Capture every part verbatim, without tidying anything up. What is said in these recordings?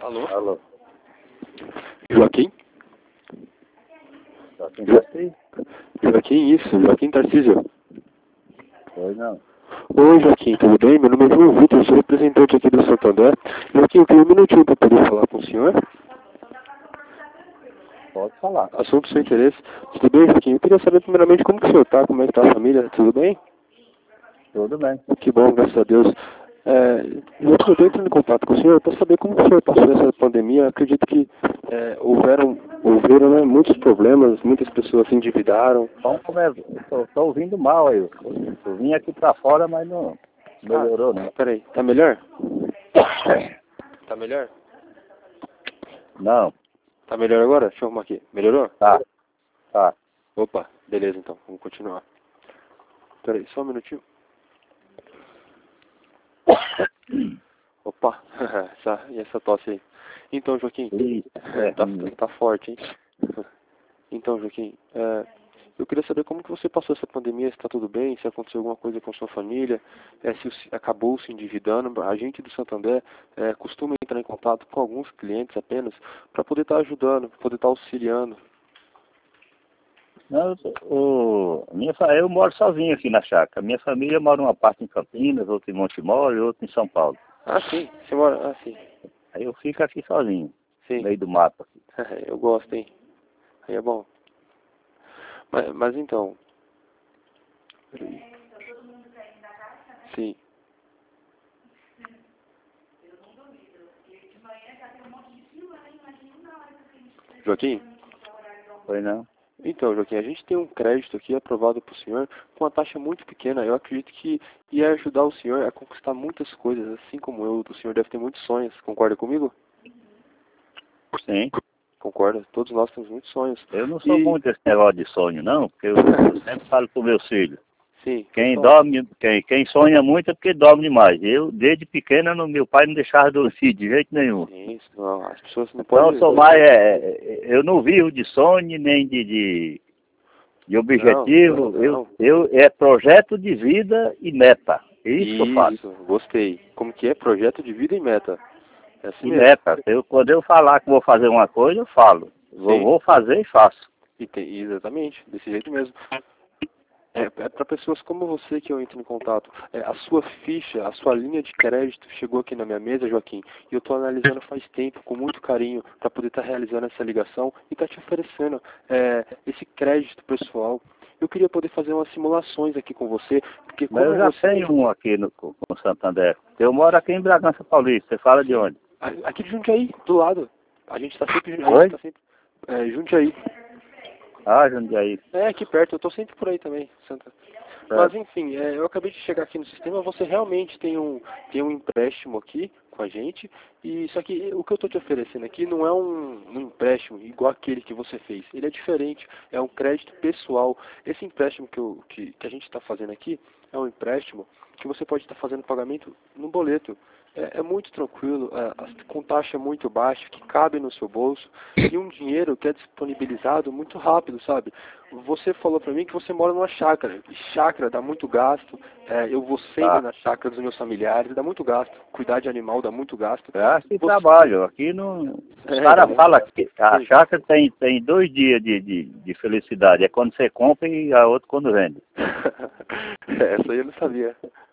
Alô? Alô. Joaquim? Joaquim Tarcísio? Joaquim, isso. Joaquim Tarcísio. Oi, não. Oi, Joaquim, tudo bem? Meu nome é João Vitor, sou representante aqui do Santander. Joaquim, eu queria um minutinho para poder falar com o senhor. Pode falar. Assunto do seu interesse. Tudo bem, Joaquim? Eu queria saber primeiramente como que o senhor está, como é que está a família, tudo bem? Tudo bem. Que bom, graças a Deus. É, eu estou entrando em contato com o senhor para saber como o senhor passou essa pandemia. Eu acredito que é, houveram, houveram né, muitos problemas, muitas pessoas se endividaram. Então, como é, tô, tô ouvindo mal aí. Eu, eu vim aqui pra fora, mas não melhorou, Ah, não. peraí, tá melhor? Tá melhor? Não, Tá melhor agora? Deixa eu arrumar aqui. Melhorou? tá, tá. Opa, beleza então, vamos continuar. Peraí, só um minutinho. Opa, essa, e essa tosse aí. Então, Joaquim, E, é, tá, hum, tá forte, hein? Então, Joaquim, é, eu queria saber como que você passou essa pandemia, se está tudo bem, se aconteceu alguma coisa com sua família, é, se se acabou se endividando. A gente do Santander é, costuma entrar em contato com alguns clientes apenas para poder estar ajudando, para poder estar auxiliando. não, o, minha, fa- eu moro sozinho aqui na chácara. Minha família mora uma parte em Campinas, outra em Montemor e outra em São Paulo. Ah, sim, você mora... Ah, sim, Aí eu fico aqui sozinho, no sim. meio do mato. Aqui. Eu gosto, hein? Aí é bom. Mas, mas então... Peraí. Sim. Joaquim? Foi não? Então, Joaquim, a gente tem um crédito aqui aprovado para o senhor com uma taxa muito pequena. Eu acredito que ia ajudar o senhor a conquistar muitas coisas, assim como eu. O senhor deve ter muitos sonhos. Concorda comigo? Sim. Concorda? Todos nós temos muitos sonhos. Eu não sou E... muito desse negócio de sonho, não, porque eu, eu sempre falo pro meus filhos. Sim. Quem Então, dorme, quem, quem sonha muito é porque dorme demais. Eu, desde pequeno, no, meu pai não deixava dormir de jeito nenhum. isso, não, as pessoas não Então, eu podem... sou mais, é, é, eu não vivo de sonho, nem de, de, de Não, objetivo. Eu, não. eu, é projeto de vida e meta. É isso que eu faço. Isso, gostei. Como que é? Projeto de vida e meta. É assim E mesmo. meta. Eu, quando eu falar que vou fazer uma coisa, eu falo. Eu Sim. vou fazer e faço. E tem, exatamente, desse jeito mesmo. É, é para pessoas como você que eu entro em contato. É, a sua ficha, a sua linha de crédito chegou aqui na minha mesa, Joaquim, e eu estou analisando faz tempo, com muito carinho, para poder estar tá realizando essa ligação e estar tá te oferecendo é, esse crédito pessoal. Eu queria poder fazer umas simulações aqui com você, porque Mas como eu já você... tenho um aqui no, com com Santander. Eu moro aqui em Bragança Paulista. Você fala de onde? Aqui de Jundiaí, do lado. A gente está sempre... A Oi? gente tá sempre é, Jundiaí. Ah, Jundiaí. É, aqui perto, eu estou sempre por aí também, Santa. Mas Certo. enfim, é, eu acabei de chegar aqui no sistema, você realmente tem um, tem um empréstimo aqui com a gente, e só que o que eu estou te oferecendo aqui não é um, um empréstimo igual aquele que você fez, ele é diferente, é um crédito pessoal. Esse empréstimo que, eu, que, que a gente está fazendo aqui é um empréstimo que você pode estar fazendo pagamento no boleto. É, é muito tranquilo, é, com taxa muito baixa, que cabe no seu bolso, e um dinheiro que é disponibilizado muito rápido, sabe? Você falou pra mim que você mora numa chácara, e chácara dá muito gasto, é, eu vou sempre Tá. na chácara dos meus familiares, dá muito gasto, cuidar de animal dá muito gasto. É que Você... trabalho. Aqui não. Os É, dá caras muito falam gasto. que a Sim. chácara tem, tem dois dias de, de, de felicidade. É quando você compra e a outra quando vende. Essa aí eu não sabia.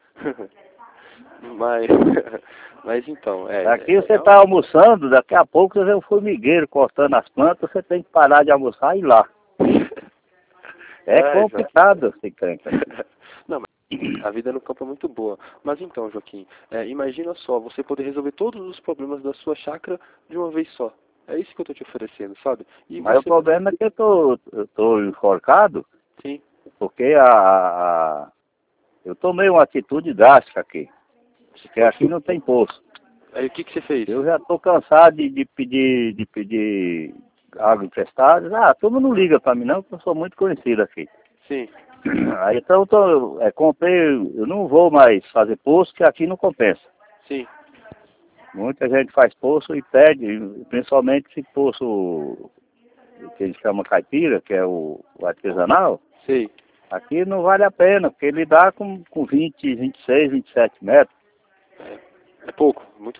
Mas, mas então, é... Aqui é você não... está almoçando, daqui a pouco você vê um formigueiro cortando as plantas, você tem que parar de almoçar e ir lá. É É, complicado, assim, crenca. não, mas a vida no campo é muito boa. Mas então, Joaquim, é, imagina só, você poder resolver todos os problemas da sua chácara de uma vez só. É isso que eu estou te oferecendo, sabe? E Mas o você... problema é que eu tô, eu tô enforcado, Sim, porque a, a- eu tomei uma atitude drástica aqui. Porque aqui não tem poço. aí o que, que você fez? Eu já estou cansado de, de pedir de pedir água emprestada. Ah, a turma não liga para mim não, porque eu sou muito conhecido aqui. Sim, Aí então eu tô, é, comprei, eu não vou mais fazer poço, que aqui não compensa. sim, Muita gente faz poço e pede, principalmente esse poço que eles chamam caipira, que é o, o artesanal. sei. Aqui não vale a pena, porque ele dá com, com vinte, vinte e seis, vinte e sete metros. É, é pouco, muito...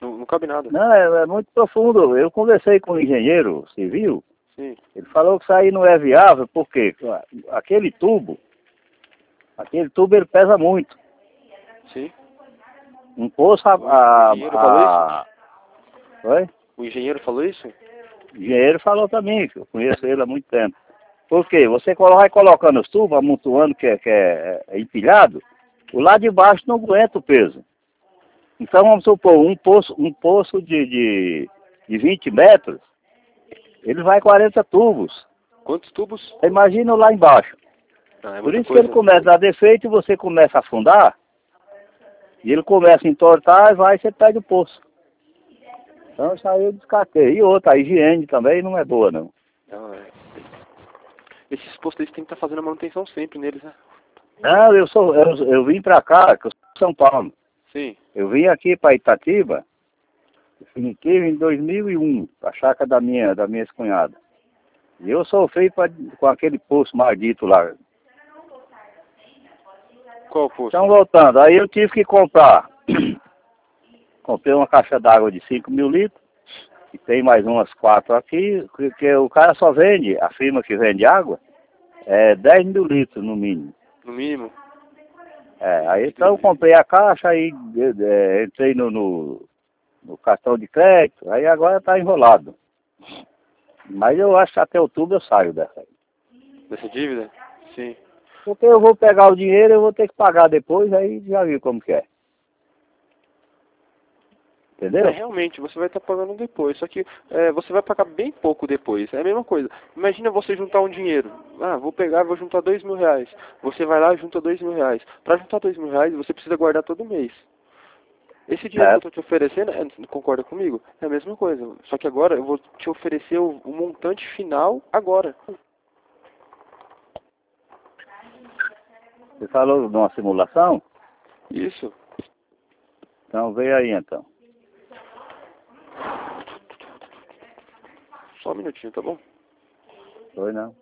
Não, não cabe nada. Não, é, é muito profundo. Eu conversei com um engenheiro civil, Sim. ele falou que isso aí não é viável, porque aquele tubo, aquele tubo ele pesa muito. Sim. Um poço a... O, o a, engenheiro falou isso? a... Oi? O engenheiro falou isso? O engenheiro falou também, que eu conheço ele há muito tempo. Por quê? Você colo- vai colocando os tubos, amontoando, que, é, que é, é empilhado, o lado de baixo não aguenta o peso. Então vamos supor, um poço, um poço de, de, de vinte metros, ele vai quarenta tubos. Quantos tubos? Imagina lá embaixo. Ah, é Por muita isso que ele coisa. começa a dar defeito e você começa a afundar, e ele começa a entortar e vai e você perde o poço. Então isso aí eu descartei. E outra, a higiene também não é boa não. Não, é... Esses postos eles têm que estar fazendo a manutenção sempre neles, né? Não, eu sou, eu, eu vim pra cá, que eu sou de São Paulo. Sim. Eu vim aqui para Itatiba, definitivo em dois mil e um, a chácara da minha, da minha ex-cunhada. E eu sofri pra, com aquele poço maldito lá. Qual o posto? Então voltando, aí eu tive que comprar. Comprei uma caixa d'água de cinco mil litros, e tem mais umas quatro aqui, porque o cara só vende, a firma que vende água, é dez mil litros no mínimo. No mínimo? É, aí então eu comprei a caixa, aí é, entrei no, no, no cartão de crédito, aí agora está enrolado. Mas eu acho que até outubro eu saio dessa aí. Dessa dívida? Sim. Porque eu vou pegar o dinheiro, eu vou ter que pagar depois, aí já viu como que é. Entendeu? É, realmente, você vai estar pagando depois, só que é, você vai pagar bem pouco depois, é a mesma coisa. Imagina você juntar um dinheiro, ah, vou pegar, vou juntar dois mil reais. Você vai lá e junta dois mil reais. Para juntar dois mil reais, você precisa guardar todo mês. Esse dinheiro que eu É, estou te oferecendo, é, concorda comigo? É a mesma coisa, só que agora eu vou te oferecer o, o montante final agora. você falou de uma simulação? Isso. Então veio aí então. Só um minutinho, tá bom? Foi não?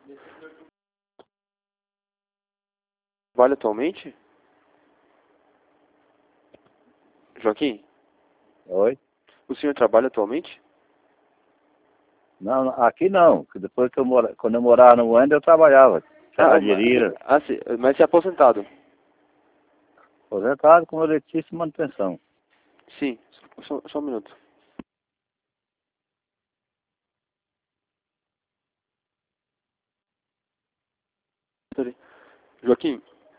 Trabalha atualmente? Joaquim, Oi? o senhor trabalha atualmente? Não, aqui não. que Depois que eu mora, quando eu morava no Wender, eu trabalhava. Ah, Serralheria, ah, sim, mas se é aposentado? aposentado com eletricista e manutenção. Sim, só, só um minuto. Peraí. Joaquim,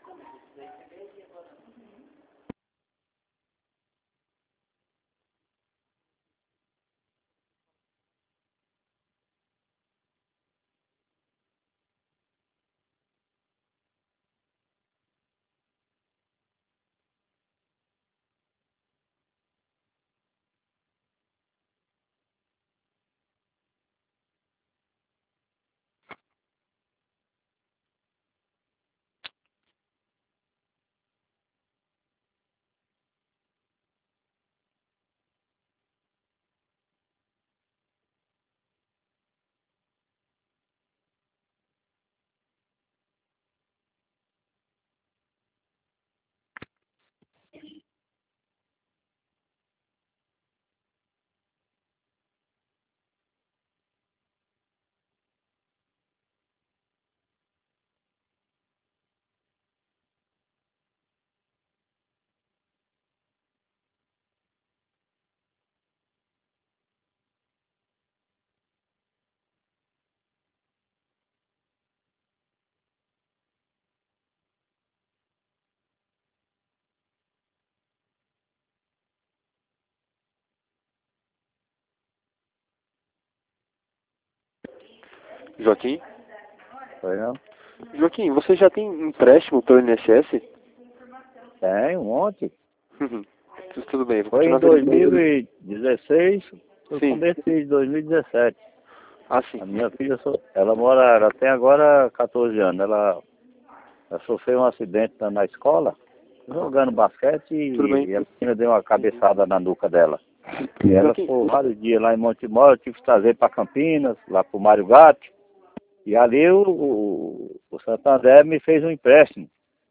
Joaquim? Foi não? Joaquim, você já tem empréstimo pelo I N S S? Tem um monte. Tudo tudo bem, vou Foi em continuar dois verificando. mil e dezesseis, eu Sim. comecei em dois mil e dezessete. Ah, sim. A minha filha, so- ela mora, ela tem agora catorze anos. Ela, ela sofreu um acidente na, na escola, jogando basquete Tudo bem. e, e a menina deu uma cabeçada na nuca dela. E ela Joaquim, ficou vários dias lá em Montemor, eu tive que trazer para Campinas, lá para o Mário Gatti. E ali o, o, o Santander me fez um empréstimo.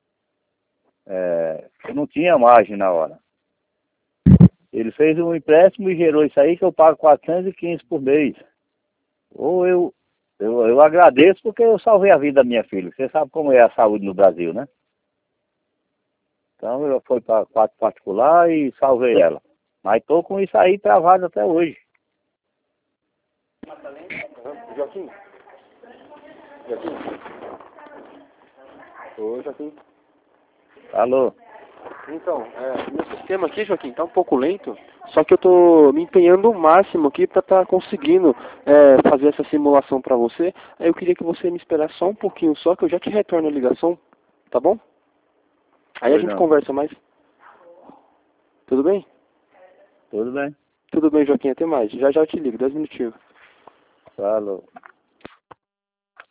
É, eu não tinha margem na hora. Ele fez um empréstimo e gerou isso aí que eu pago quatrocentos e quinze por mês. Ou eu, eu, eu agradeço porque eu salvei a vida da minha filha. Você sabe como é a saúde no Brasil, né? Então eu fui para quatro particular e salvei ela. Mas estou com isso aí travado até hoje. Joaquim? Joaquim? Oi, Joaquim. Alô? Então, é, meu sistema aqui, Joaquim, tá um pouco lento, só que eu tô me empenhando o máximo aqui para estar conseguindo é, fazer essa simulação para você. Aí eu queria que você me esperasse só um pouquinho só, que eu já te retorno a ligação, tá bom? Aí a Pois gente não. conversa mais. Tudo bem? Tudo bem? Tudo bem, Joaquim, até mais. Já já eu te ligo, dez minutinhos. Falou.